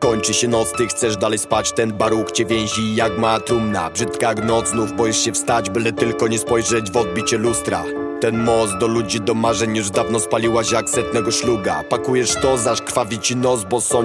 kończy się noc, ty chcesz dalej spać. Ten baruch cię więzi jak ma trumna. Brzydka jak noc, znów boisz się wstać, byle tylko nie spojrzeć w odbicie lustra. Ten most do ludzi, do marzeń już dawno spaliłaś jak setnego szluga. Pakujesz to, zaś krwawi ci nos, bo